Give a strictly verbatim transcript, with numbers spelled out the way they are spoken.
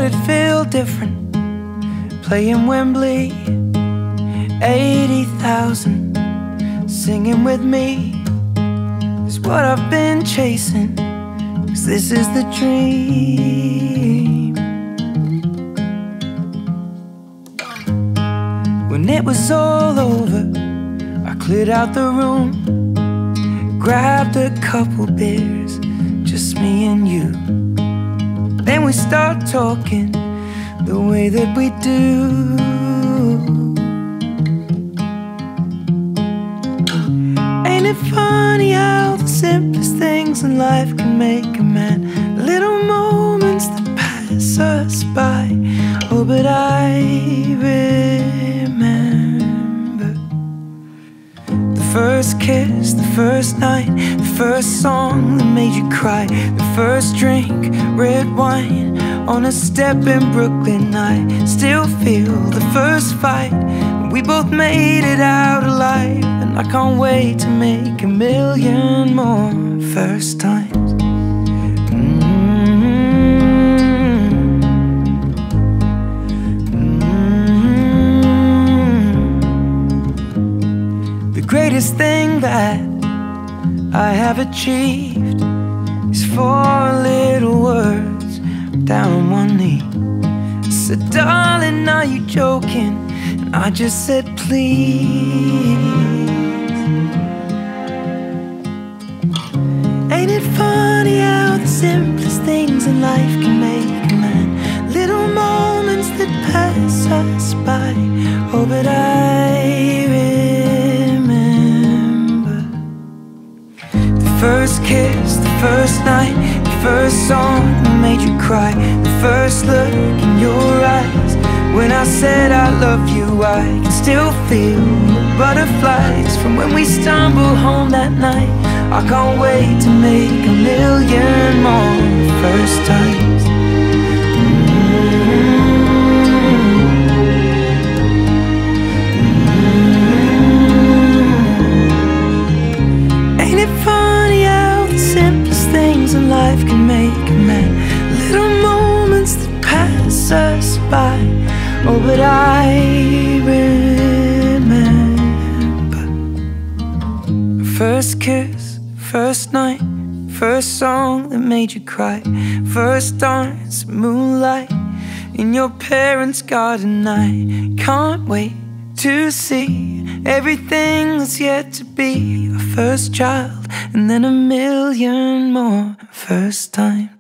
it feel different playing Wembley? Eighty thousand singing with me is what I've been chasing, 'cause this is the dream. When it was all over, I cleared out the room, grabbed a couple beers, just me and you. Then we start talking the way that we do. Ain't it funny how the simplest things in life can make a man? Little moments that pass us by. Oh, but I remember the first kiss, the first night, the first song that made you cry, the first drink, red wine on a step in Brooklyn. I still feel the first fight when we both made it out alive, and I can't wait to make a million more first times. Mm-hmm. Mm-hmm. The greatest thing that I have achieved is four little words down on one knee. I said, darling, are you joking? And I just said, please. Ain't it funny how the simplest things in life can make a man? Little moments that pass us by. Oh, but I remember the first kiss, the first night, the first song that made you cry, the first look in your eyes. When I said I love you, I can still feel the butterflies from when we stumbled home that night. I can't wait to make a million more first times. Mm-hmm. Mm-hmm. Ain't it funny how the simplest things in life can make a man? Little moments that pass us by. Oh, but I remember first kiss, first night, first song that made you cry, first dance, moonlight in your parents' garden. I can't wait to see everything that's yet to be. Our first child, and then a million more first times.